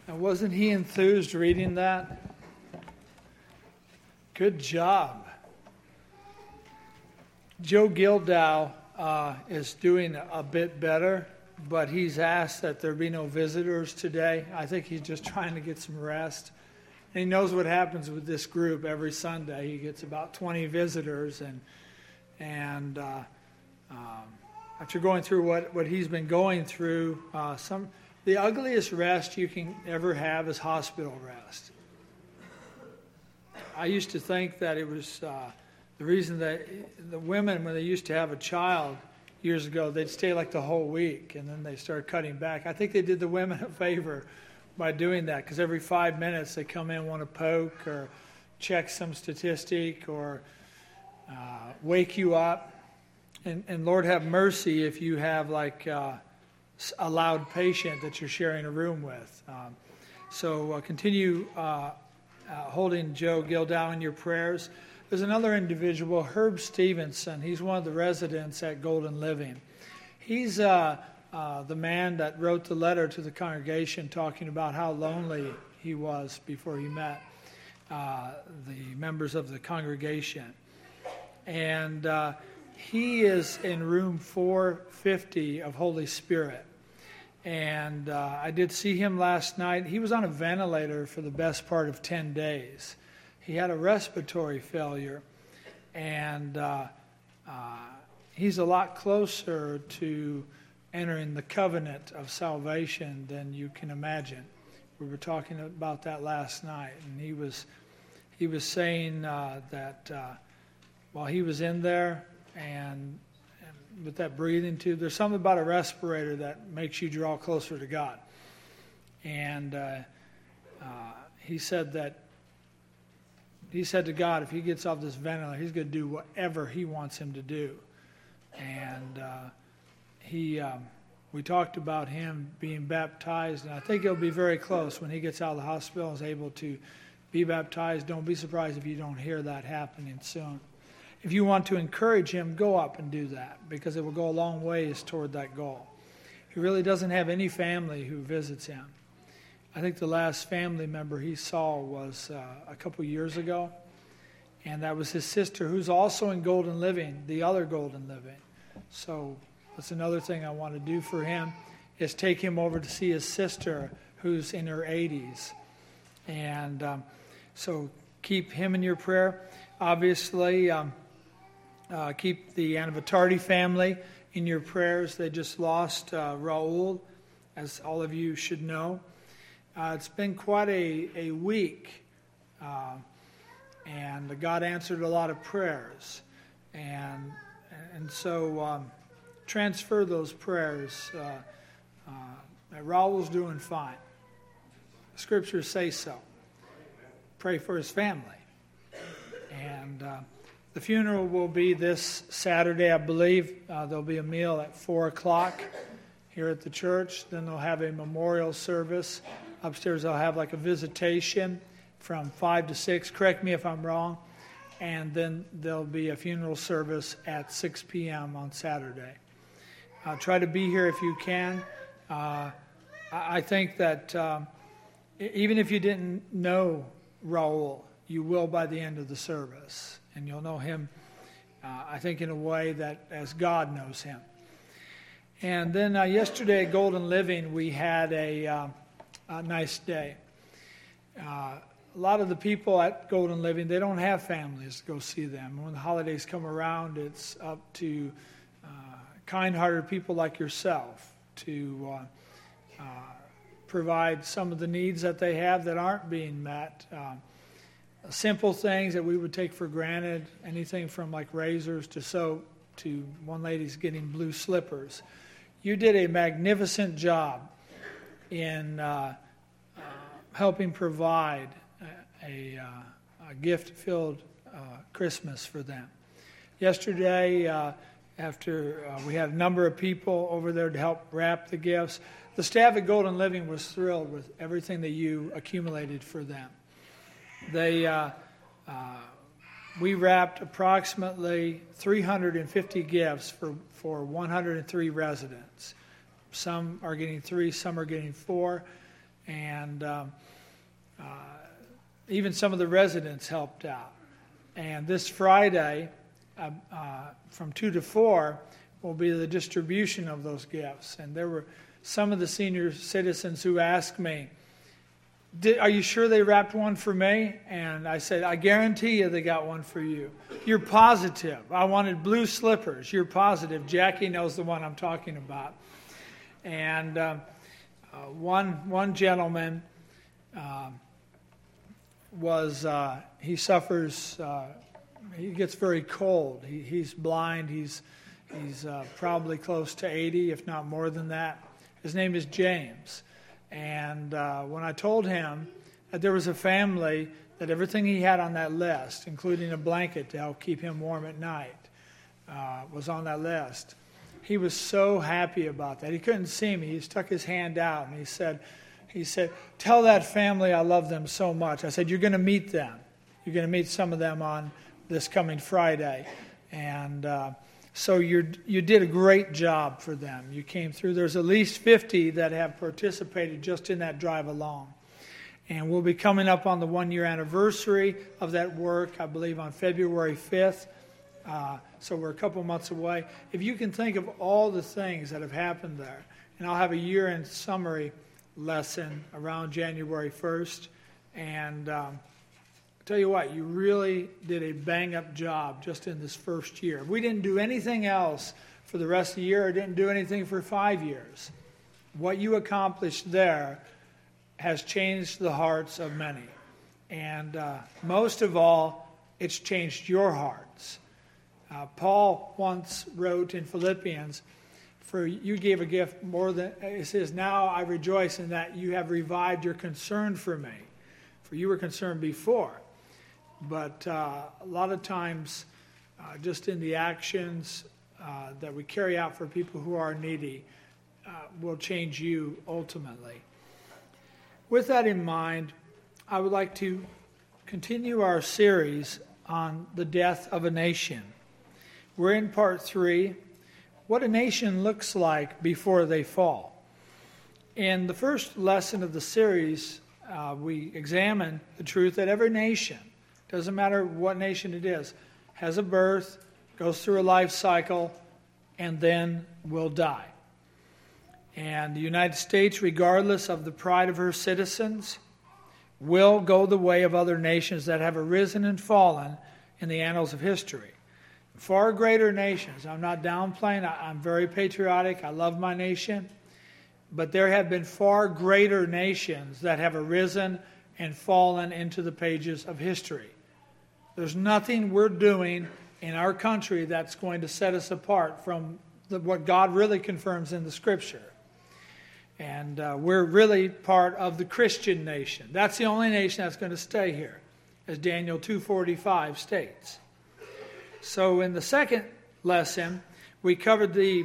Now, wasn't he enthused reading that? Good job. Joe Gildow is doing a bit better, but he's asked that there be no visitors today. I think he's just trying to get some rest. And he knows what happens with this group every Sunday. He gets about 20 visitors, and after going through what he's been going through, the ugliest rest you can ever have is hospital rest. I used to think that it was the reason that the women, when they used to have a child years ago, they'd stay like the whole week, and then they started cutting back. I think they did the women a favor by doing that, because every 5 minutes they come in, want to poke or check some statistic or wake you up. And Lord have mercy if you have like a loud patient that you're sharing a room with. So continue holding Joe Gildow in your prayers. There's another individual, Herb Stevenson. He's one of the residents at Golden Living. He's the man that wrote the letter to the congregation talking about how lonely he was before he met the members of the congregation. And he is in room 450 of Holy Spirit. And I did see him last night. He was on a ventilator for the best part of 10 days. He had a respiratory failure. And he's a lot closer to entering the covenant of salvation than you can imagine. We were talking about that last night. And he was saying that while he was in there, and with that breathing tube, there's something about a respirator that makes you draw closer to God. And he said to God, if he gets off this ventilator, he's going to do whatever he wants him to do. And we talked about him being baptized, and I think it'll be very close when he gets out of the hospital and is able to be baptized. Don't be surprised if you don't hear that happening soon. If you want to encourage him, go up and do that, because it will go a long ways toward that goal. He really doesn't have any family who visits him. I think the last family member he saw was a couple years ago, and that was his sister, who's also in Golden Living, the other Golden Living. So that's another thing I want to do for him, is take him over to see his sister, who's in her 80s. And so keep him in your prayer. Obviously, keep the Anavatardi family in your prayers. They just lost Raul, as all of you should know. It's been quite a week, and God answered a lot of prayers. And so transfer those prayers. Raul's doing fine. The scriptures say so. Pray for his family. And the funeral will be this Saturday, I believe. There'll be a meal at 4 o'clock here at the church. Then they'll have a memorial service. Upstairs they'll have like a visitation from 5 to 6. Correct me if I'm wrong. And then there'll be a funeral service at 6 p.m. on Saturday. Try to be here if you can. I think that even if you didn't know Raul, you will by the end of the service. And you'll know him, I think, in a way that as God knows him. And then yesterday at Golden Living, we had a nice day. A lot of the people at Golden Living, they don't have families to go see them. When the holidays come around, it's up to kind-hearted people like yourself to provide some of the needs that they have that aren't being met. Simple things that we would take for granted, anything from like razors to soap to one lady's getting blue slippers. You did a magnificent job in helping provide a gift-filled Christmas for them. Yesterday, after we had a number of people over there to help wrap the gifts, the staff at Golden Living was thrilled with everything that you accumulated for them. We wrapped approximately 350 gifts for 103 residents. Some are getting 3, some are getting 4, And even some of the residents helped out. And this Friday, from 2 to 4, will be the distribution of those gifts. And there were some of the senior citizens who asked me, are you sure they wrapped one for me? And I said, I guarantee you they got one for you. You're positive. I wanted blue slippers. You're positive. Jackie knows the one I'm talking about. And one gentleman he suffers, he gets very cold. He's blind. He's probably close to 80, if not more than that. His name is James. And when I told him that there was a family, that everything he had on that list, including a blanket to help keep him warm at night, was on that list, he was so happy about that. He couldn't see me. He stuck his hand out and he said, tell that family I love them so much. I said, you're going to meet them. You're going to meet some of them on this coming Friday. And so you did a great job for them. You came through. There's at least 50 that have participated just in that drive alone. And we'll be coming up on the 1-year anniversary of that work, I believe on February 5th. So we're a couple months away. If you can think of all the things that have happened there, and I'll have a year-end summary lesson around January 1st. And tell you what, you really did a bang-up job just in this first year. We didn't do anything else for the rest of the year, or didn't do anything for 5 years. What you accomplished there has changed the hearts of many. And most of all, it's changed your hearts. Paul once wrote in Philippians, for you gave a gift more than, it says, now I rejoice in that you have revived your concern for me. For you were concerned before. But a lot of times, just in the actions that we carry out for people who are needy, will change you ultimately. With that in mind, I would like to continue our series on the death of a nation. We're in part 3, what a nation looks like before they fall. In the first lesson of the series, we examine the truth that every nation, doesn't matter what nation it is, has a birth, goes through a life cycle, and then will die. And the United States, regardless of the pride of her citizens, will go the way of other nations that have arisen and fallen in the annals of history. Far greater nations. I'm not downplaying. I'm very patriotic. I love my nation. But there have been far greater nations that have arisen and fallen into the pages of history. There's nothing we're doing in our country that's going to set us apart from what God really confirms in the Scripture. And we're really part of the Christian nation. That's the only nation that's going to stay here, as Daniel 2:45 states. So in the second lesson, we covered the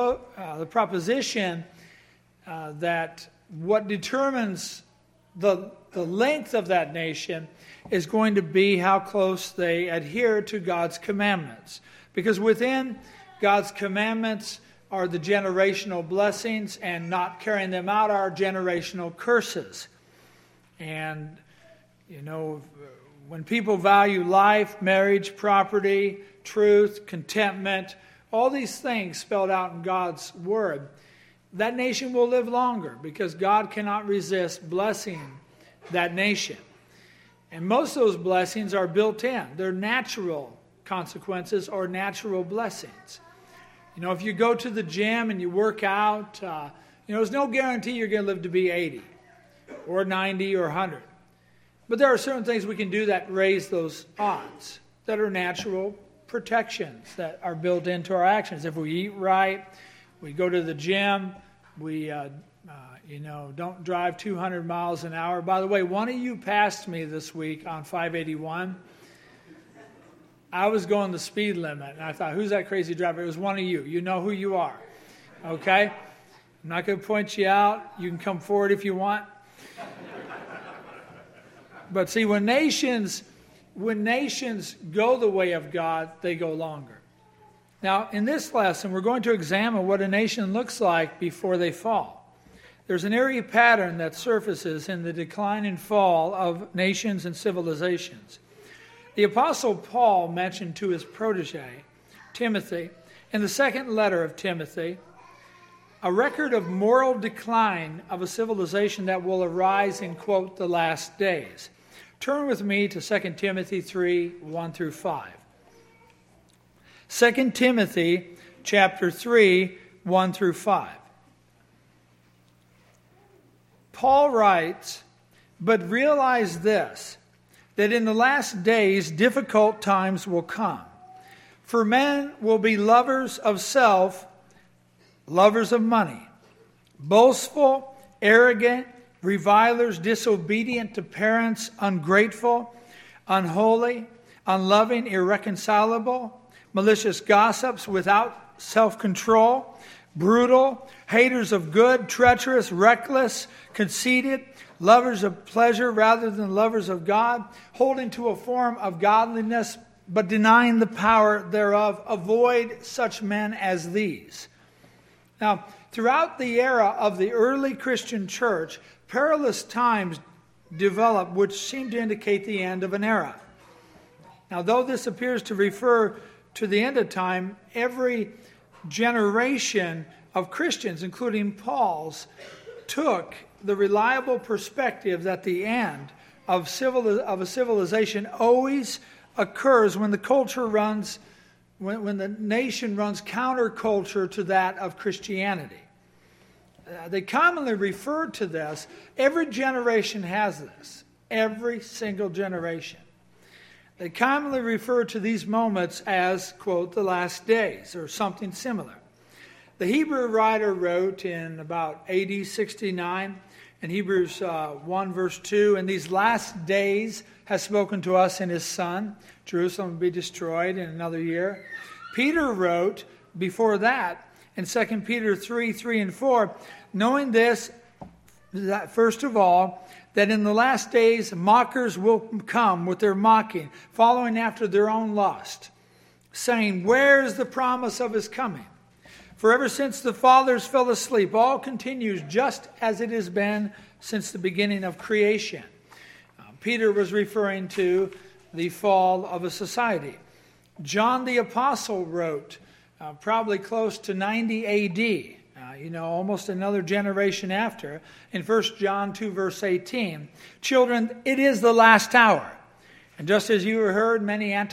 proposition that what determines the length of that nation is going to be how close they adhere to God's commandments. Because within God's commandments are the generational blessings, and not carrying them out are generational curses. And, you know, when people value life, marriage, property, truth, contentment, all these things spelled out in God's Word, that nation will live longer because God cannot resist blessing that nation. And most of those blessings are built in. They're natural consequences or natural blessings. You know, if you go to the gym and you work out, there's no guarantee you're going to live to be 80 or 90 or 100. But there are certain things we can do that raise those odds, that are natural protections that are built into our actions. If we eat right, we go to the gym, we don't drive 200 miles an hour. By the way, one of you passed me this week on 581. I was going the speed limit, and I thought, who's that crazy driver? It was one of you. You know who you are, okay? I'm not going to point you out. You can come forward if you want. But see, when nations go the way of God, they go longer. Now, in this lesson, we're going to examine what a nation looks like before they fall. There's an eerie pattern that surfaces in the decline and fall of nations and civilizations. The Apostle Paul mentioned to his protege, Timothy, in the second letter of Timothy, a record of moral decline of a civilization that will arise in, quote, the last days. Turn with me to 2 Timothy 3, 1 through 5. 2 Timothy chapter 3, 1 through 5. Paul writes, "But realize this, that in the last days difficult times will come. For men will be lovers of self, lovers of money, boastful, arrogant, revilers, disobedient to parents, ungrateful, unholy, unloving, irreconcilable, malicious gossips, without self-control, brutal, haters of good, treacherous, reckless, conceited, lovers of pleasure rather than lovers of God, holding to a form of godliness but denying the power thereof. Avoid such men as these." Now, throughout the era of the early Christian church, perilous times developed which seem to indicate the end of an era. Now, though this appears to refer to the end of time, every generation of Christians, including Paul's, took the reliable perspective that the end of a civilization always occurs when the culture runs, when the nation runs counterculture to that of Christianity. They commonly refer to this. Every generation has this. Every single generation. They commonly refer to these moments as, quote, the last days, or something similar. The Hebrew writer wrote in about AD 69, in Hebrews 1 verse 2, "In these last days has spoken to us in his Son. Jerusalem will be destroyed in another year." Peter wrote before that in 2 Peter 3, 3 and 4, "Knowing this, that first of all, that in the last days mockers will come with their mocking, following after their own lust, saying, 'Where is the promise of his coming?' For ever since the fathers fell asleep, all continues just as it has been since the beginning of creation." Peter was referring to the fall of a society. John the Apostle wrote, probably close to 90 AD, almost another generation after, in 1 John 2 verse 18, "Children, it is the last hour. And just as you have heard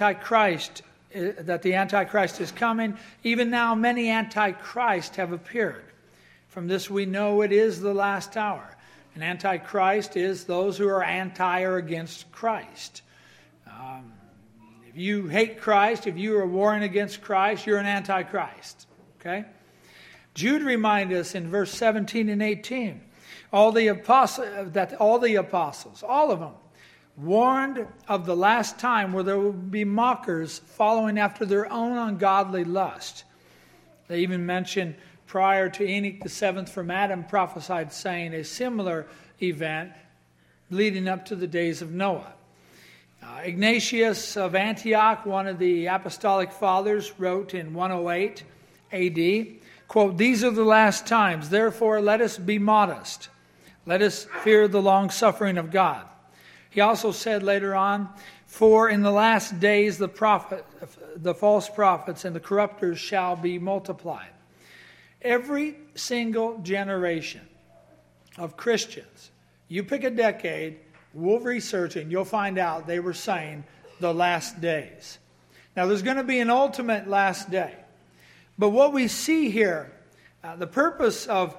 that the Antichrist is coming, even now many Antichrists have appeared. From this we know it is the last hour." An Antichrist is those who are anti or against Christ. If you hate Christ, if you are warring against Christ, you're an Antichrist. Okay? Jude reminded us in verse 17 and 18, all the apostles, all of them, warned of the last time where there will be mockers following after their own ungodly lust. They even mentioned prior to Enoch the seventh from Adam prophesied, saying a similar event leading up to the days of Noah. Ignatius of Antioch, one of the apostolic fathers, wrote in 108 AD, quote, "These are the last times, therefore let us be modest. Let us fear the long suffering of God." He also said later on, "For in the last days the false prophets and the corrupters shall be multiplied." Every single generation of Christians, you pick a decade, we'll research it, and you'll find out they were saying the last days. Now, there's going to be an ultimate last day. But what we see here, the purpose of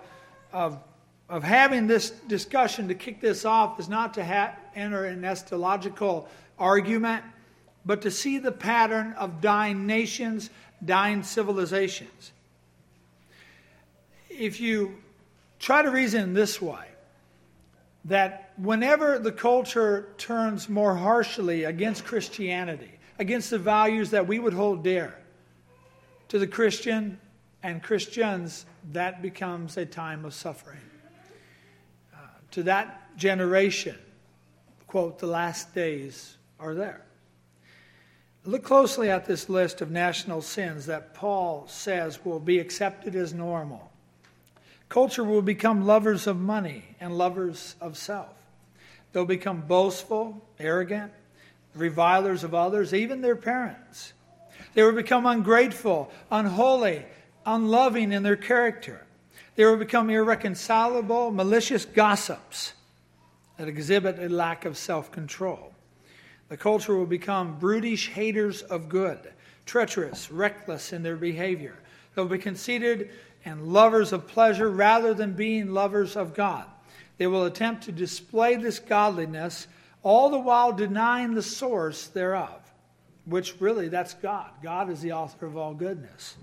having this discussion to kick this off is not to enter an eschatological argument, but to see the pattern of dying nations, dying civilizations. If you try to reason this way, that whenever the culture turns more harshly against Christianity, against the values that we would hold dear to the Christian and Christians, that becomes a time of suffering. To that generation, quote, "the last days are there." Look closely at this list of national sins that Paul says will be accepted as normal. culture will become lovers of money and lovers of self. They'll become boastful, arrogant, revilers of others, even their parents. They will become ungrateful, unholy, unloving in their character. They will become irreconcilable, malicious gossips that exhibit a lack of self-control. The culture will become brutish haters of good, treacherous, reckless in their behavior. They'll be conceited and lovers of pleasure rather than being lovers of God. They will attempt to display this godliness, all the while denying the source thereof, which really, that's God. God is the author of all goodness.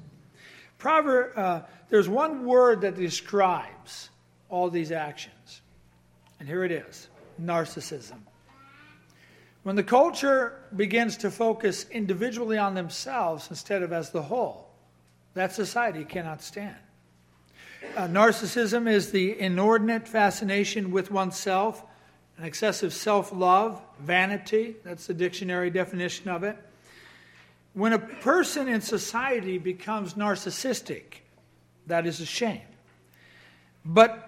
There's one word that describes all these actions, and here it is: narcissism. When the culture begins to focus individually on themselves instead of as the whole, that society cannot stand. Narcissism is the inordinate fascination with oneself, an excessive self-love, vanity. That's the dictionary definition of it. When a person in society becomes narcissistic, that is a shame. But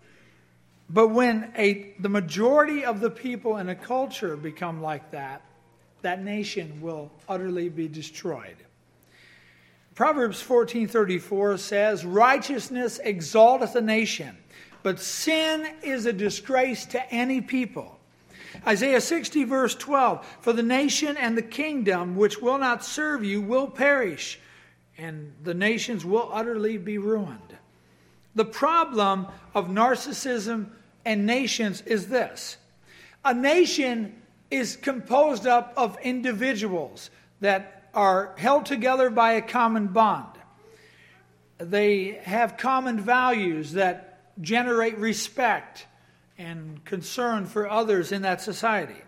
when the majority of the people in a culture become like that, that nation will utterly be destroyed. Proverbs 14:34 says, "Righteousness exalteth a nation, but sin is a disgrace to any people." Isaiah 60 verse 12, "For the nation and the kingdom which will not serve you will perish, and the nations will utterly be ruined." The problem of narcissism and nations is this: a nation is composed up of individuals that are held together by a common bond. They have common values that generate respect and concern for others in that society.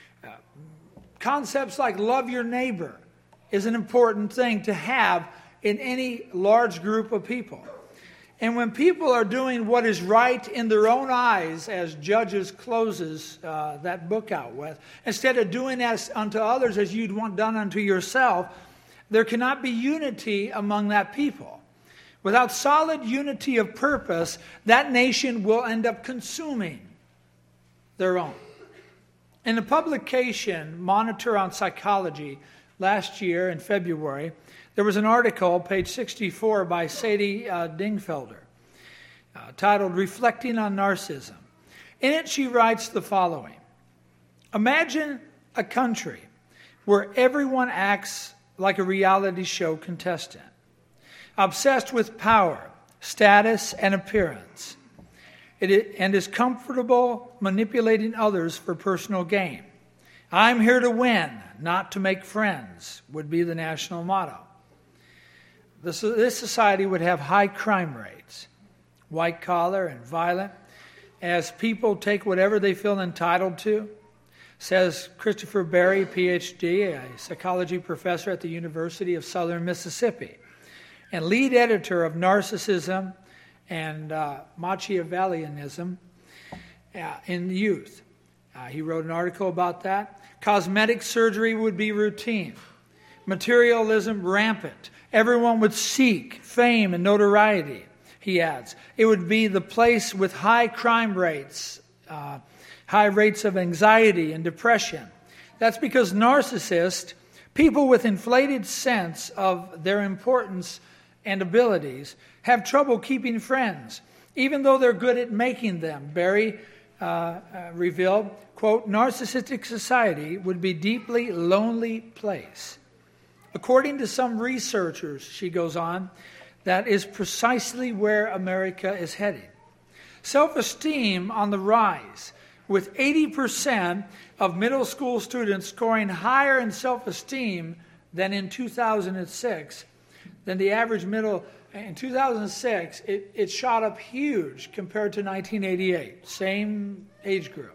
Concepts like love your neighbor is an important thing to have in any large group of people. And when people are doing what is right in their own eyes, as Judges closes that book out with, instead of doing as unto others as you'd want done unto yourself, there cannot be unity among that people. Without solid unity of purpose, that nation will end up consuming their own. In the publication Monitor on Psychology last year in February, there was an article, page 64, by Sadie Dingfelder, titled "Reflecting on Narcissism." In it, she writes the following: "Imagine a country where everyone acts like a reality show contestant, obsessed with power, status, and appearance, and is comfortable manipulating others for personal gain. 'I'm here to win, not to make friends' would be the national motto. This society would have high crime rates, white collar and violent, as people take whatever they feel entitled to," says Christopher Berry, Ph.D., a psychology professor at the University of Southern Mississippi, and lead editor of Narcissism and Machiavellianism in Youth. He wrote an article about that. "Cosmetic surgery would be routine. Materialism rampant. Everyone would seek fame and notoriety," he adds. "It would be the place with high crime rates, high rates of anxiety and depression. That's because narcissists, people with inflated sense of their importance and abilities, have trouble keeping friends, even though they're good at making them." Barry revealed, quote, "Narcissistic society would be a deeply lonely place. According to some researchers," she goes on, "that is precisely where America is heading. Self-esteem on the rise, with 80% of middle school students scoring higher in self-esteem than in 2006, than the average middle. In 2006, it shot up huge compared to 1988, same age group.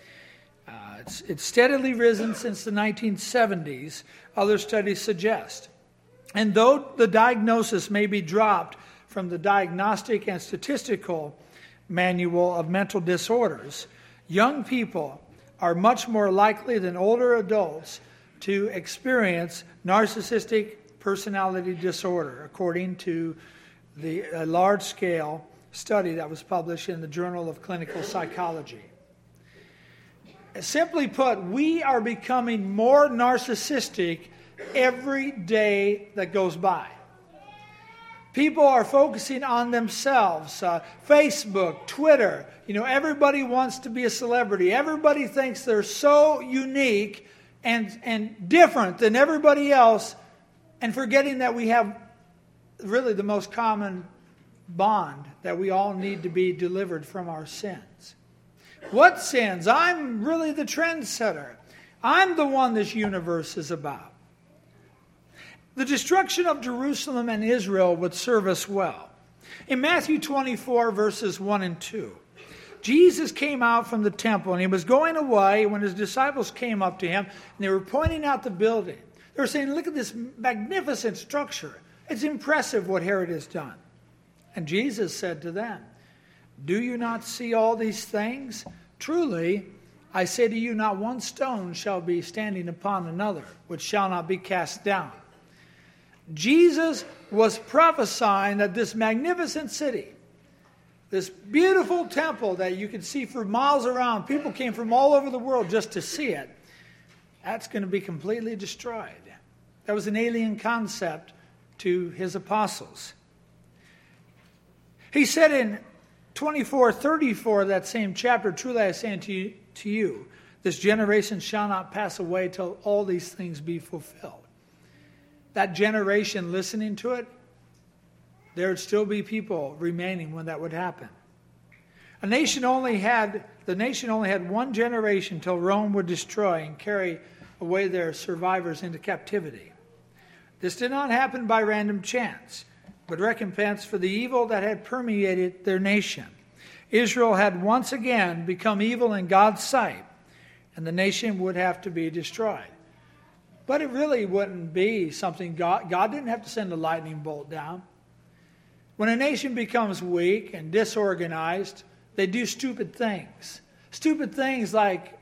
It's steadily risen since the 1970s, other studies suggest. And though the diagnosis may be dropped from the Diagnostic and Statistical Manual of Mental Disorders, young people are much more likely than older adults to experience narcissistic personality disorder, according to a large-scale study that was published in the Journal of Clinical Psychology. Simply put, we are becoming more narcissistic every day that goes by. People are focusing on themselves. Facebook, Twitter, everybody wants to be a celebrity. Everybody thinks they're so unique and different than everybody else, and forgetting that we have really the most common bond, that we all need to be delivered from our sins. What sins? I'm really the trendsetter. I'm the one this universe is about. The destruction of Jerusalem and Israel would serve us well. In Matthew 24, verses 1 and 2, Jesus came out from the temple, and he was going away when his disciples came up to him, and they were pointing out the building. They were saying, look at this magnificent structure. It's impressive what Herod has done. And Jesus said to them, do you not see all these things? Truly, I say to you, not one stone shall be standing upon another, which shall not be cast down. Jesus was prophesying that this magnificent city, this beautiful temple that you could see for miles around, people came from all over the world just to see it, that's going to be completely destroyed. That was an alien concept to his apostles. He said in 24:34 of that same chapter, truly I say to you, this generation shall not pass away till all these things be fulfilled. That generation listening to it, there would still be people remaining when that would happen. The nation only had one generation till Rome would destroy and carry away their survivors into captivity. This did not happen by random chance, but recompense for the evil that had permeated their nation. Israel had once again become evil in God's sight, and the nation would have to be destroyed. But it really wouldn't be something God didn't have to send a lightning bolt down. When a nation becomes weak and disorganized, they do stupid things. Stupid things like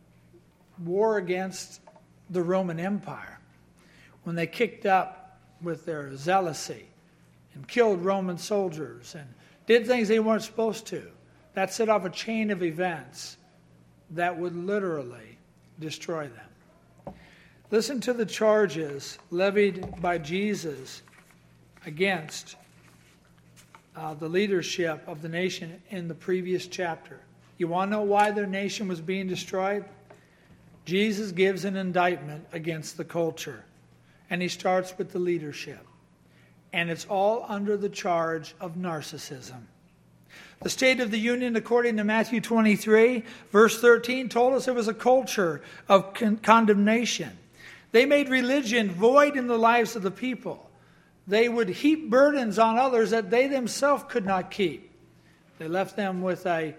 war against the Roman Empire, when they kicked up with their zealousy and killed Roman soldiers and did things they weren't supposed to. That set off a chain of events that would literally destroy them. Listen to the charges levied by Jesus against the leadership of the nation in the previous chapter. You want to know why their nation was being destroyed? Jesus gives an indictment against the culture, and he starts with the leadership. And it's all under the charge of narcissism. The State of the Union, according to Matthew 23, verse 13, told us it was a culture of condemnation. They made religion void in the lives of the people. They would heap burdens on others that they themselves could not keep. They left them with an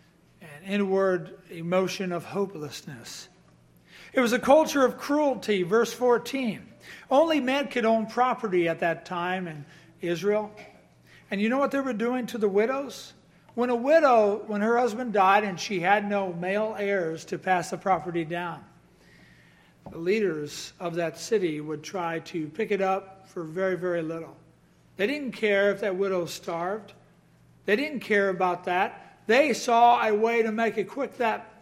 inward emotion of hopelessness. It was a culture of cruelty, verse 14. Only men could own property at that time in Israel. And you know what they were doing to the widows? When a widow, when her husband died and she had no male heirs to pass the property down, the leaders of that city would try to pick it up for very, very little. They didn't care if that widow starved. They didn't care about that. They saw a way to make a quick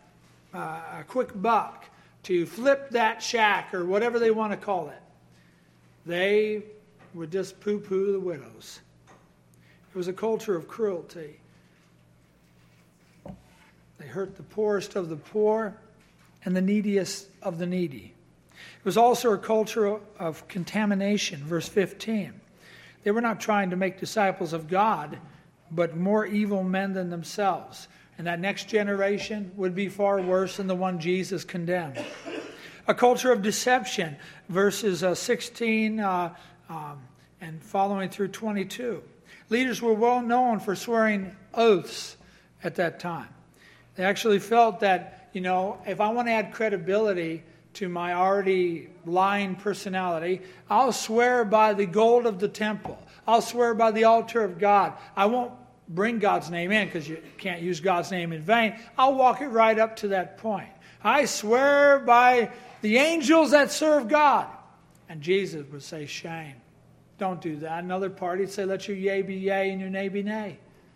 buck, to flip that shack or whatever they want to call it. They would just poo-poo the widows. It was a culture of cruelty. They hurt the poorest of the poor and the neediest of the needy. It was also a culture of contamination, verse 15. They were not trying to make disciples of God, but more evil men than themselves. And that next generation would be far worse than the one Jesus condemned. A culture of deception, verses 16 and following through 22. Leaders were well known for swearing oaths at that time. They actually felt that, if I want to add credibility to my already lying personality, I'll swear by the gold of the temple. I'll swear by the altar of God. I won't bring God's name in because you can't use God's name in vain. I'll walk it right up to that point. I swear by the angels that serve God. And Jesus would say, shame. Don't do that. Another party would say, let your yea be yea and your nay be nay.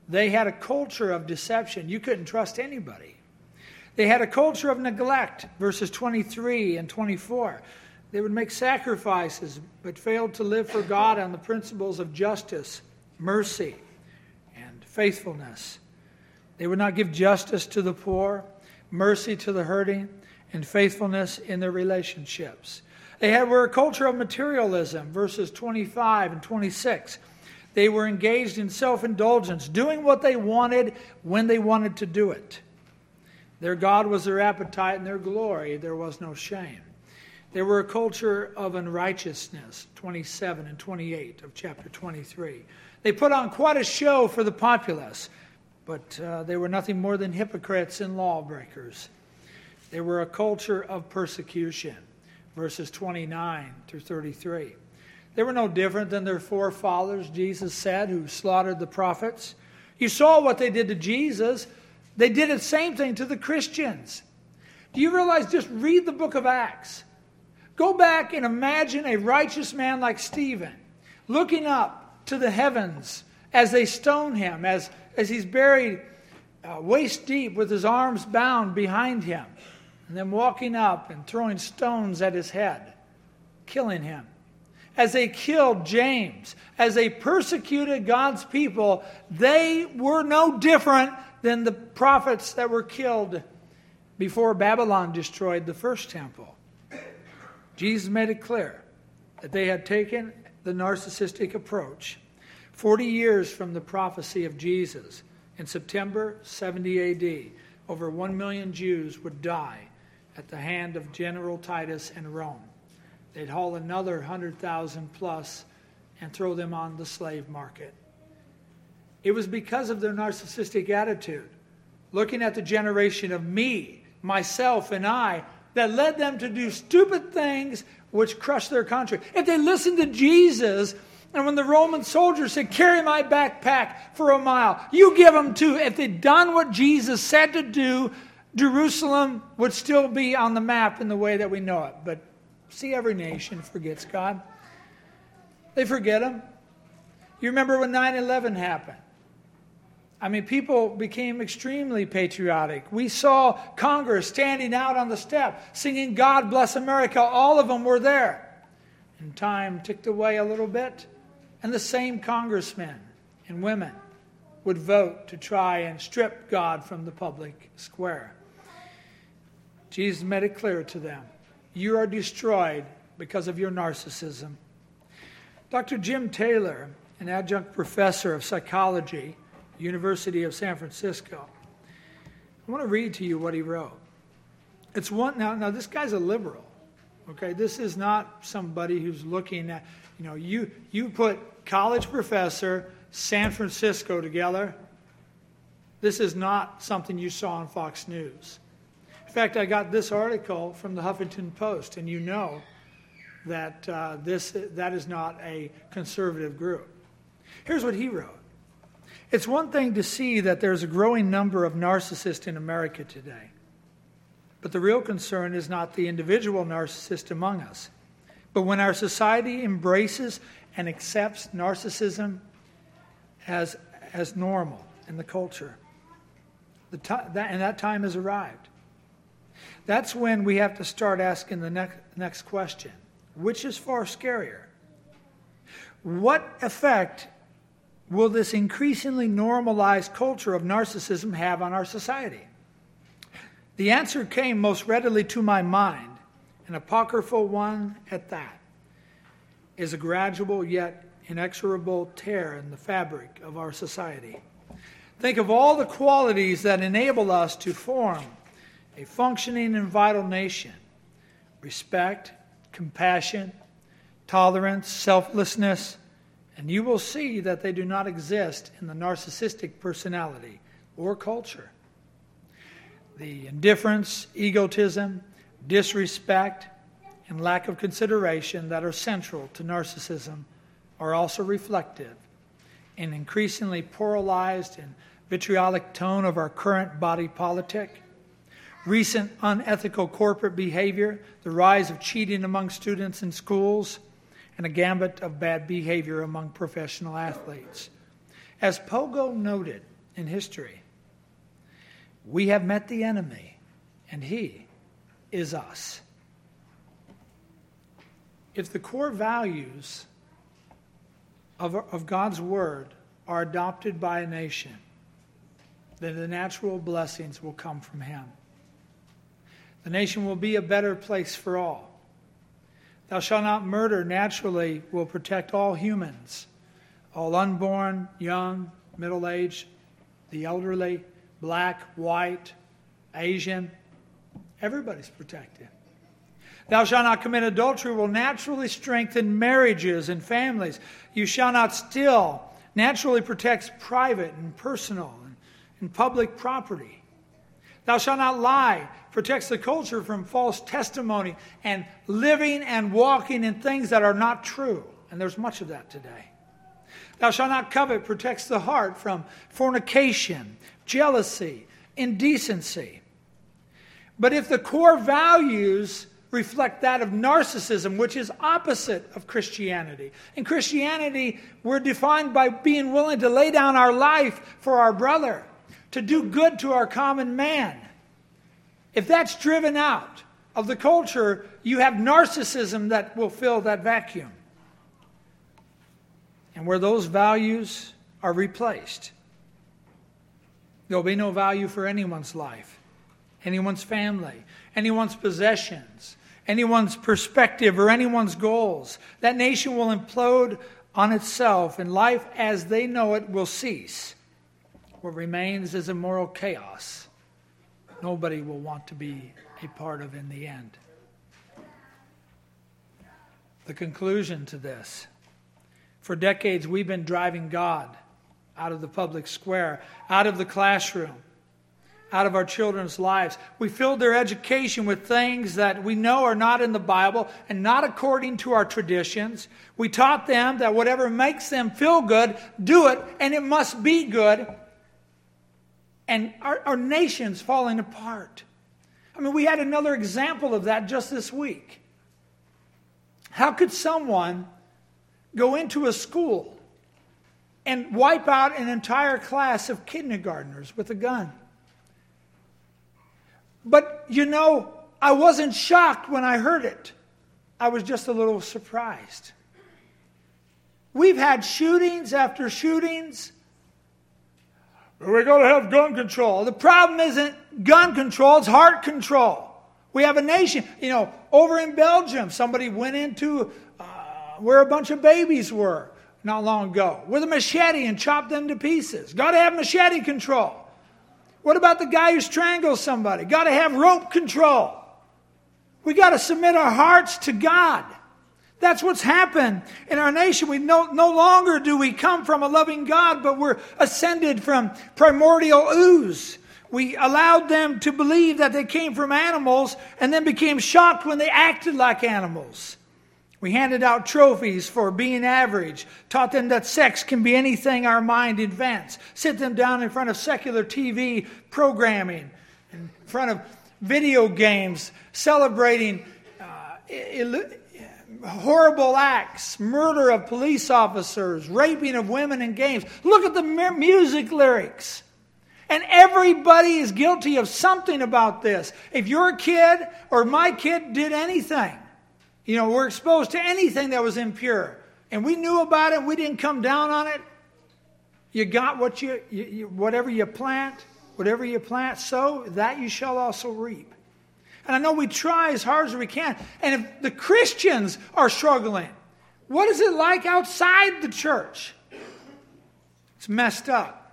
They had a culture of deception. You couldn't trust anybody. They had a culture of neglect, verses 23 and 24. They would make sacrifices, but failed to live for God on the principles of justice, mercy, and faithfulness. They would not give justice to the poor, mercy to the hurting, and faithfulness in their relationships. They were a culture of materialism, verses 25 and 26. They were engaged in self-indulgence, doing what they wanted when they wanted to do it. Their God was their appetite and their glory. There was no shame. They were a culture of unrighteousness, 27 and 28 of chapter 23. They put on quite a show for the populace, but they were nothing more than hypocrites and lawbreakers. They were a culture of persecution, verses 29 through 33. They were no different than their forefathers, Jesus said, who slaughtered the prophets. You saw what they did to Jesus. They did the same thing to the Christians. Do you realize, just read the book of Acts. Go back and imagine a righteous man like Stephen looking up to the heavens as they stone him, as he's buried waist deep with his arms bound behind him, and then walking up and throwing stones at his head, killing him. As they killed James, as they persecuted God's people, they were no different than the prophets that were killed before Babylon destroyed the first temple. Jesus made it clear that they had taken the narcissistic approach. 40 years from the prophecy of Jesus, in September 70 A.D., over 1 million Jews would die at the hand of General Titus and Rome. They'd haul another 100,000 plus and throw them on the slave market. It was because of their narcissistic attitude, looking at the generation of me, myself, and I, that led them to do stupid things which crushed their country. If they listened to Jesus, and when the Roman soldiers said, carry my backpack for a mile, you give them two. If they'd done what Jesus said to do, Jerusalem would still be on the map in the way that we know it. But see, every nation forgets God. They forget Him. You remember when 9/11 happened? I mean, people became extremely patriotic. We saw Congress standing out on the step, singing God Bless America. All of them were there. And time ticked away a little bit, and the same congressmen and women would vote to try and strip God from the public square. Jesus made it clear to them, you are destroyed because of your narcissism. Dr. Jim Taylor, an adjunct professor of psychology, University of San Francisco. I want to read to you what he wrote. It's one now this guy's a liberal. Okay, this is not somebody who's looking at, you put college professor, San Francisco together. This is not something you saw on Fox News. In fact, I got this article from the Huffington Post, and you know that that is not a conservative group. Here's what he wrote. It's one thing to see that there's a growing number of narcissists in America today. But the real concern is not the individual narcissist among us, but when our society embraces and accepts narcissism as normal in the culture. That time has arrived. That's when we have to start asking the next question. Which is far scarier? What effect will this increasingly normalized culture of narcissism have on our society? The answer came most readily to my mind, an apocryphal one at that, is a gradual yet inexorable tear in the fabric of our society. Think of all the qualities that enable us to form a functioning and vital nation: respect, compassion, tolerance, selflessness, and you will see that they do not exist in the narcissistic personality or culture. The indifference, egotism, disrespect, and lack of consideration that are central to narcissism are also reflective in increasingly polarized and vitriolic tone of our current body politic, recent unethical corporate behavior, the rise of cheating among students in schools, and a gambit of bad behavior among professional athletes. As Pogo noted, in history. We have met the enemy, and he is us. If the core values of God's Word are adopted by a nation, then the natural blessings will come from Him. The nation will be a better place for all. Thou shalt not murder naturally will protect all humans, all unborn, young, middle-aged, the elderly, black, white, Asian. Everybody's protected. Thou shalt not commit adultery will naturally strengthen marriages and families. You shall not steal naturally protects private and personal and public property. Thou shalt not lie protects the culture from false testimony and living and walking in things that are not true. And there's much of that today. Thou shalt not covet protects the heart from fornication, jealousy, indecency. But if the core values reflect that of narcissism, which is opposite of Christianity. In Christianity, we're defined by being willing to lay down our life for our brother, to do good to our common man. If that's driven out of the culture, you have narcissism that will fill that vacuum. And where those values are replaced, there'll be no value for anyone's life, anyone's family, anyone's possessions, anyone's perspective, or anyone's goals. That nation will implode on itself, and life as they know it will cease. What remains is a moral chaos nobody will want to be a part of in the end. The conclusion to this: for decades we've been driving God out of the public square, out of the classroom, out of our children's lives. We filled their education with things that we know are not in the Bible and not according to our traditions. We taught them that whatever makes them feel good, do it, and it must be good. And our nation's falling apart. I mean, we had another example of that just this week. How could someone go into a school and wipe out an entire class of kindergartners with a gun? But, I wasn't shocked when I heard it. I was just a little surprised. We've had shootings after shootings. We're going to have gun control. The problem isn't gun control, it's heart control. We have a nation, over in Belgium, somebody went into where a bunch of babies were not long ago with a machete and chopped them to pieces. Got to have machete control. What about the guy who strangles somebody? Got to have rope control. We got to submit our hearts to God. That's what's happened in our nation. We no longer do we come from a loving God, but we're ascended from primordial ooze. We allowed them to believe that they came from animals and then became shocked when they acted like animals. We handed out trophies for being average, taught them that sex can be anything our mind invents, sit them down in front of secular TV programming, in front of video games, celebrating horrible acts, murder of police officers, raping of women in games. Look at the music lyrics. And everybody is guilty of something about this. If your kid or my kid did anything, we're exposed to anything that was impure, and we knew about it and we didn't come down on it, you got what whatever you plant, sow, that you shall also reap. And I know we try as hard as we can. And if the Christians are struggling, what is it like outside the church? It's messed up.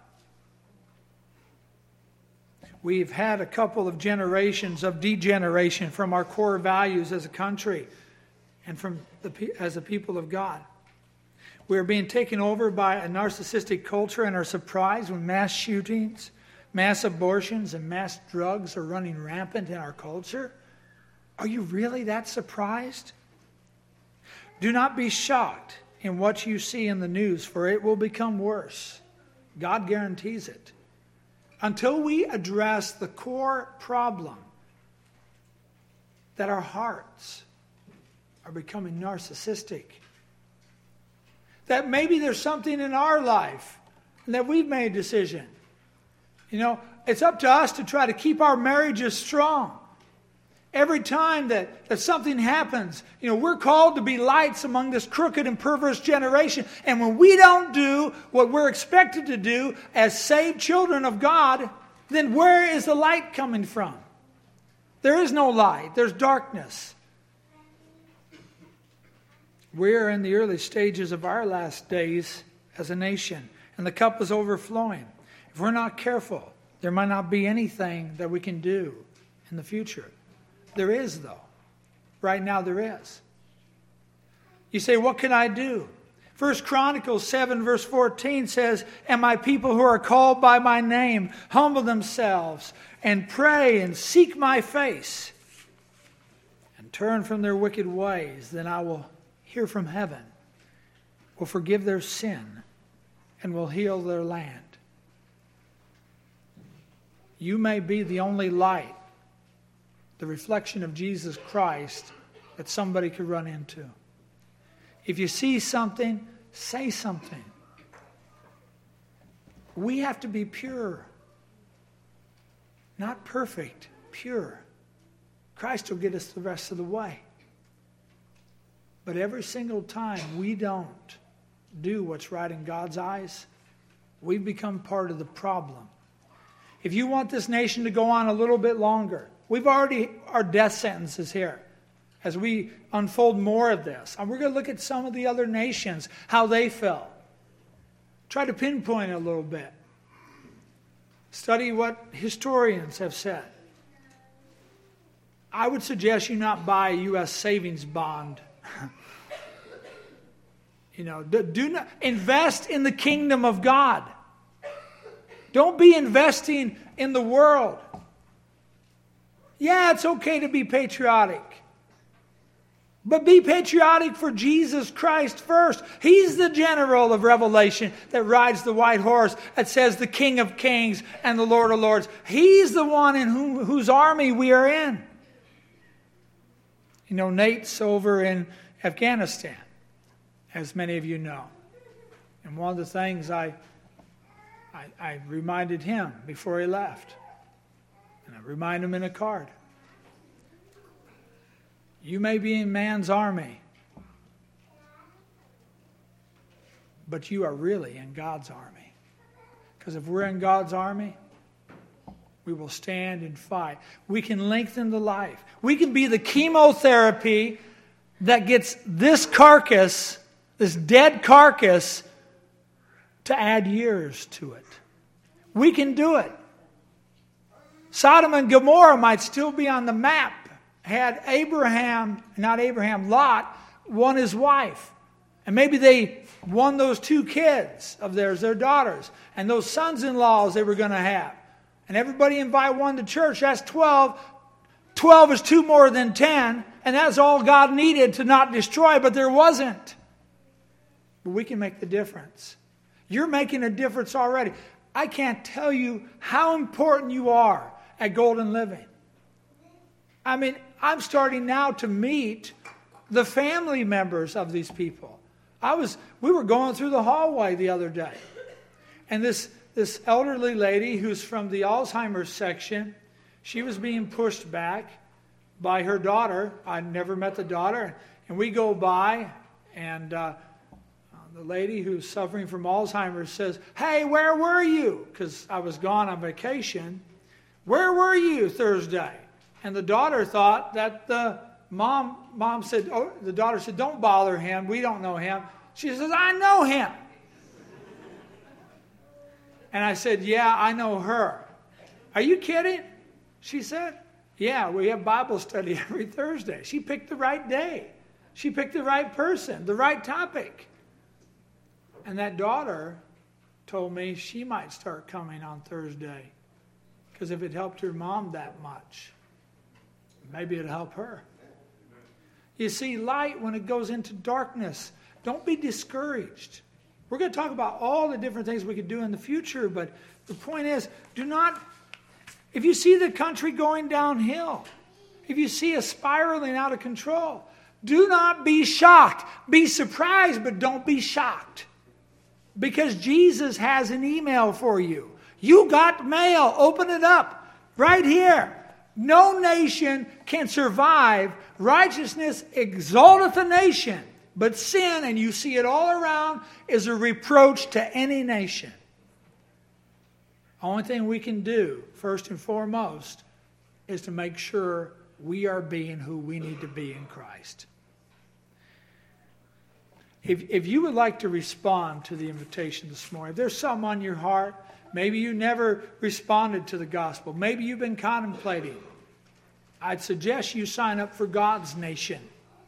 We've had a couple of generations of degeneration from our core values as a country and as a people of God. We're being taken over by a narcissistic culture and are surprised when mass shootings, mass abortions, and mass drugs are running rampant in our culture. Are you really that surprised? Do not be shocked in what you see in the news, for it will become worse. God guarantees it. Until we address the core problem that our hearts are becoming narcissistic, that maybe there's something in our life and that we've made a decision You know, it's up to us to try to keep our marriages strong. Every time that something happens, you know, we're called to be lights among this crooked and perverse generation. And when we don't do what we're expected to do as saved children of God, then where is the light coming from? There is no light. There's darkness. We're in the early stages of our last days as a nation, and the cup is overflowing. If we're not careful, there might not be anything that we can do in the future. There is, though. Right now there is. You say, what can I do? 1 Chronicles 7 verse 14 says, and my people who are called by my name humble themselves and pray and seek my face and turn from their wicked ways, then I will hear from heaven, will forgive their sin, and will heal their land. You may be the only light, the reflection of Jesus Christ that somebody could run into. If you see something, say something. We have to be pure. Not perfect, pure. Christ will get us the rest of the way. But every single time we don't do what's right in God's eyes, we've become part of the problem. If you want this nation to go on a little bit longer, our death sentence is here as we unfold more of this. And we're going to look at some of the other nations, how they fell. Try to pinpoint it a little bit. Study what historians have said. I would suggest you not buy a U.S. savings bond. Do not invest in the kingdom of God. Don't be investing in the world. Yeah, it's okay to be patriotic. But be patriotic for Jesus Christ first. He's the general of Revelation that rides the white horse that says the King of Kings and the Lord of Lords. He's the one in whose army we are in. You know, Nate's over in Afghanistan, as many of you know. And one of the things I reminded him before he left, and I remind him in a card. You may be in man's army, but you are really in God's army. Because if we're in God's army, we will stand and fight. We can lengthen the life. We can be the chemotherapy that gets this carcass, this dead carcass, to add years to it. We can do it. Sodom and Gomorrah might still be on the map had Lot, won his wife. And maybe they won those 2 kids of theirs, their daughters, and those sons-in-laws they were going to have. And everybody invite one to church. That's 12. 12 is 2 more than 10. And that's all God needed to not destroy, but there wasn't. But we can make the difference. You're making a difference already. I can't tell you how important you are at Golden Living. I mean, I'm starting now to meet the family members of these people. We were going through the hallway the other day. And this elderly lady who's from the Alzheimer's section, she was being pushed back by her daughter. I never met the daughter. And we go by, and the lady who's suffering from Alzheimer's says, "Hey, where were you?" Because I was gone on vacation. "Where were you Thursday?" And the daughter thought that the mom said, the daughter said, "Don't bother him. We don't know him." She says, "I know him." And I said, "Yeah, I know her." "Are you kidding?" She said, "Yeah, we have Bible study every Thursday." She picked the right day. She picked the right person, the right topic. And that daughter told me she might start coming on Thursday because if it helped her mom that much, maybe it'll help her. You see, light when it goes into darkness. Don't be discouraged. We're going to talk about all the different things we could do in the future, but the point is, if you see the country going downhill, if you see us spiraling out of control, do not be shocked. Be surprised, but don't be shocked. Because Jesus has an email for you. You got mail. Open it up. Right here. No nation can survive. Righteousness exalteth a nation. But sin, and you see it all around, is a reproach to any nation. Only thing we can do, first and foremost, is to make sure we are being who we need to be in Christ. If you would like to respond to the invitation this morning, if there's something on your heart, maybe you never responded to the gospel, maybe you've been contemplating, I'd suggest you sign up for God's nation.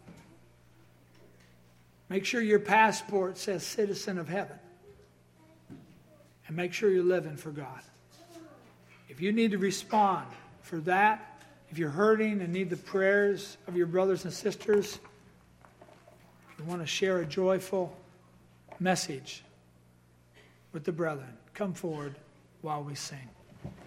Make sure your passport says citizen of heaven. And make sure you're living for God. If you need to respond for that, if you're hurting and need the prayers of your brothers and sisters, if you want to share a joyful message with the brethren, come forward while we sing.